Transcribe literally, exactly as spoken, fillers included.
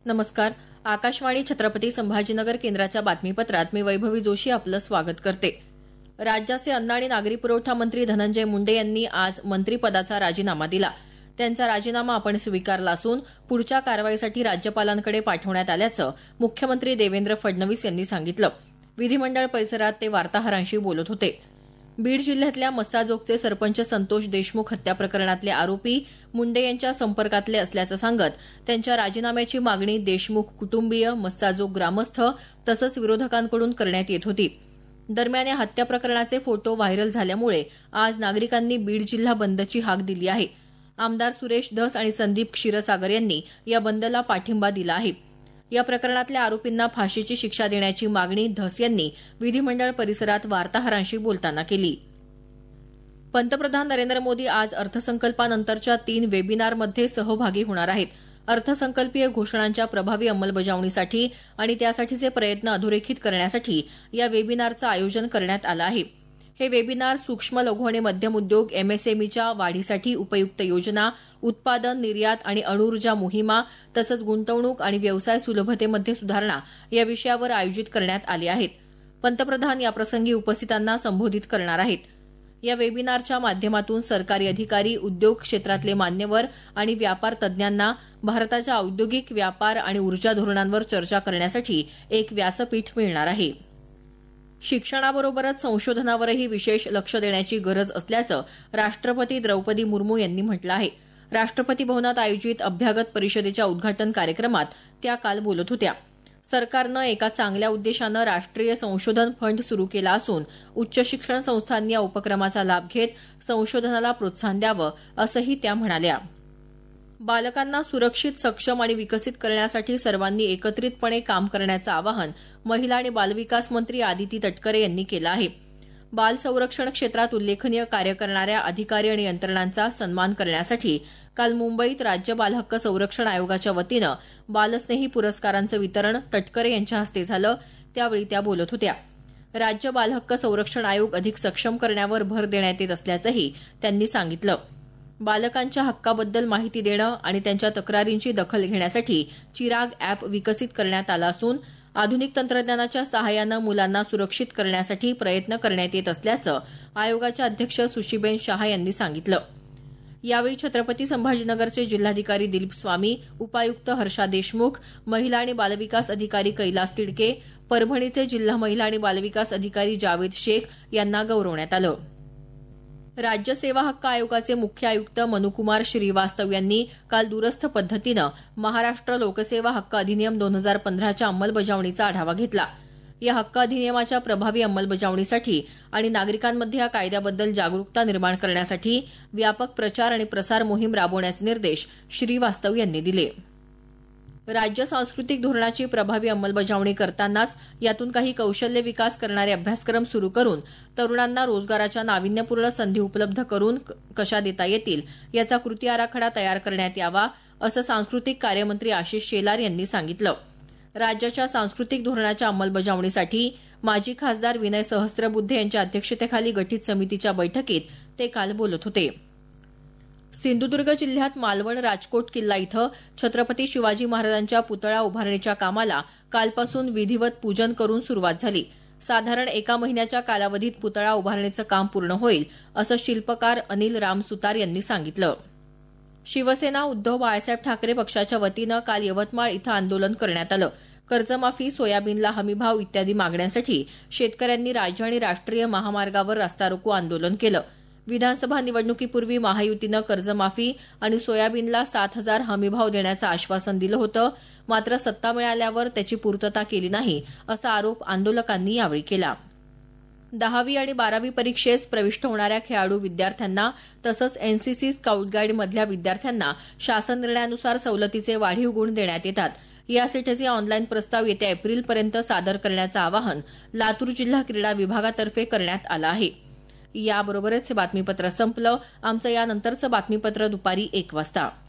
नमस्कार. आकाशवाणी छत्रपती संभाजीनगर केंद्राच्या बातमीपत्रात मी वैभवी जोशी आपलं स्वागत करते. राज्याचे अन्न आणि नागरी पुरवठा मंत्री धनंजय मुंडे यांनी आज मंत्रिपदाचा राजीनामा दिला. त्यांचा राजीनामा आपण स्वीकारला असून पुढच्या कारवाईसाठी राज्यपालांकडे पाठवण्यात आल्याचं मुख्यमंत्री देवेंद्र फडणवीस यांनी सांगितलं. विधिमंडळ परिसरात ते वार्ताहरांशी बोलत होते. बीड जिल्ह्यातल्या मस्साजोगचे सरपंच संतोष देशमुख हत्या प्रकरणातले आरोपी मुंडे यांच्या संपर्कातले असल्याचं सांगत त्यांच्या राजीनाम्याची मागणी देशमुख कुटुंबीय, मस्साजोग ग्रामस्थ तसंच विरोधकांकडून करण्यात येत होती. दरम्यान या हत्या प्रकरणाचे फोटो व्हायरल झाल्यामुळे आज नागरिकांनी बीड जिल्हा बंदची हाक दिली आहे. आमदार सुरेश धस आणि संदीप क्षीरसागर यांनी या बंदला पाठिंबा दिला आहे. या प्रकरणातल्या आरोपींना फाशीची शिक्षा देण्याची मागणी धस यांनी विधिमंडळ परिसरात वार्ताहरांशी बोलताना केली. पंतप्रधान नरेंद्र मोदी आज अर्थसंकल्पानंतरच्या तीन वेबिनारमध्ये सहभागी होणार आहेत. अर्थसंकल्पीय घोषणांच्या प्रभावी अंमलबजावणीसाठी आणि त्यासाठीचे प्रयत्न अधोरेखित करण्यासाठी या वेबिनारचं आयोजन करण्यात आलं आहे. हे वेबिनार सूक्ष्म, लघु आणि मध्यम उद्योग, एमएसएमईच्या वाढीसाठी उपयुक्त योजना, उत्पादन, निर्यात आणि अणुऊर्जा मोहिमा तसंच गुंतवणूक आणि व्यवसाय सुलभतेमध्ये सुधारणा या विषयावर आयोजित करण्यात आले आहेत. पंतप्रधान याप्रसंगी उपस्थितांना संबोधित करणार आहेत. या वेबिनारच्या माध्यमातून सरकारी अधिकारी, उद्योग क्षेत्रातले मान्यवर आणि व्यापार तज्ज्ञांना भारताच्या औद्योगिक, व्यापार आणि ऊर्जा धोरणांवर चर्चा करण्यासाठी एक व्यासपीठ मिळणार आहे. शिक्षणाबरोबरच संशोधनावरही विशेष लक्ष देण्याची गरज असल्याचं राष्ट्रपती द्रौपदी मुर्मू यांनी म्हटलं आहे. राष्ट्रपती भवनात आयोजित अभ्यागत परिषदेच्या उद्घाटन कार्यक्रमात त्या काल बोलत होत्या. सरकारनं एका चांगल्या उद्देशानं राष्ट्रीय संशोधन फंड सुरू केला असून उच्च शिक्षण संस्थांनी या उपक्रमाचा लाभ घेत संशोधनाला प्रोत्साहन द्यावं असंही त्या म्हणाल्या. बालकांना सुरक्षित, सक्षम आणि विकसित करण्यासाठी सर्वांनी एकत्रितपणे काम करण्याचं आवाहन महिला आणि बालविकास मंत्री आदिती तटकरे यांनी केलं आहे. बाल संरक्षण क्षेत्रात उल्लेखनीय कार्य करणाऱ्या अधिकारी आणि यंत्रणांचा सन्मान करण्यासाठी काल मुंबईत राज्य बालहक्क संरक्षण आयोगाच्या वतीनं बालस्नेही पुरस्कारांचं वितरण तटकरे यांच्या हस्ते झालं. त्यावेळी त्या बोलत होत्या. राज्य बालहक्क संरक्षण आयोग अधिक सक्षम करण्यावर भर देण्यात येत असल्याचंही त्यांनी सांगितलं. बालकांच्या हक्काबद्दल माहिती देणं आणि त्यांच्या तक्रारींची दखल घेण्यासाठी चिराग अॅप विकसित करण्यात आलं असून आधुनिक तंत्रज्ञानाच्या सहाय्यानं मुलांना सुरक्षित करण्यासाठी प्रयत्न करण्यात येत असल्याचं आयोगाच्या अध्यक्ष सुशीबेन शहा यांनी सांगितलं. यावेळी छत्रपती संभाजीनगरचे जिल्हाधिकारी दिलीप स्वामी, उपायुक्त हर्षा देशमुख, महिला आणि बालविकास अधिकारी कैलास तिडके, परभणीचे जिल्हा महिला आणि बालविकास अधिकारी जावेद शेख यांना गौरवण्यात आलं. राज्य सेवा हक्क आयोगाचे मुख्य आयुक्त मनुकुमार श्रीवास्तव यांनी काल दूरस्थ पद्धतीनं महाराष्ट्र लोकसेवा हक्क अधिनियम दोन हजार पंधराच्या अंमलबजावणीचा आढावा घेतला. या हक्क अधिनियमाच्या प्रभावी अंमलबजावणीसाठी आणि नागरिकांमध्ये या कायद्याबद्दल जागरूकता निर्माण करण्यासाठी व्यापक प्रचार आणि प्रसार मोहीम राबवण्याचे निर्देश श्रीवास्तव यांनी दिले. राज्य सांस्कृतिक धोरणाची प्रभावी अंमलबजावणी करतानाच यातून काही कौशल्य विकास करणारे अभ्यासक्रम सुरू करून तरुणांना रोजगाराच्या नाविन्यपूर्ण संधी उपलब्ध करून कशा देता येतील याचा कृती आराखडा तयार करण्यात यावा असं सांस्कृतिक कार्यमंत्री आशिष शेलार यांनी सांगितलं. राज्याच्या सांस्कृतिक धोरणाच्या अंमलबजावणीसाठी माजी खासदार विनय सहस्त्रबुद्धे यांच्या अध्यक्षतेखाली गठीत समितीच्या बैठकीत ते काल बोलत होते. सिंधुदुर्ग जिल्ह्यात मालवण राजकोट किल्ला इथं छत्रपती शिवाजी महाराजांच्या पुतळा उभारणीच्या कामाला कालपासून विधिवत पूजन करून सुरुवात झाली. साधारण एका महिन्याच्या कालावधीत पुतळा उभारणीचं काम पूर्ण होईल असं शिल्पकार अनिल राम सुतार यांनी सांगितलं. शिवसेना उद्धव बाळासाहेब ठाकरे पक्षाच्या वतीनं काल यवतमाळ इथं आंदोलन करण्यात आलं. कर्जमाफी, सोयाबीनला हमीभाव इत्यादी मागण्यांसाठी शेतकऱ्यांनी राज्य आणि राष्ट्रीय महामार्गावर रास्ता रोको आंदोलन केलं. विधानसभा निवडणुकीपूर्वी महायुतीनं कर्जमाफी आणि सोयाबीनला सात हजार हमीभाव देण्याचं आश्वासन दिलं होतं. मात्र सत्ता मिळाल्यावर त्याची पूर्तता केली नाही असा आरोप आंदोलकांनी यावेळी केला. दहावी आणि बारावी परीक्षेस प्रविष्ट होणाऱ्या खेळाडू विद्यार्थ्यांना तसंच एनसीसी स्काउट गाईड मधल्या विद्यार्थ्यांना शासन निर्णयानुसार सवलतीचे वाढीव गुण देण्यात येतात. यासाठीचे ऑनलाईन प्रस्ताव येत्या एप्रिलपर्यंत सादर करण्याचं आवाहन लातूर जिल्हा क्रीडा विभागातर्फे करण्यात आलं आहे. याबरोबरच हे बातमीपत्र संपलं. आमचं यानंतरचं बातमीपत्र दुपारी एक वाजता.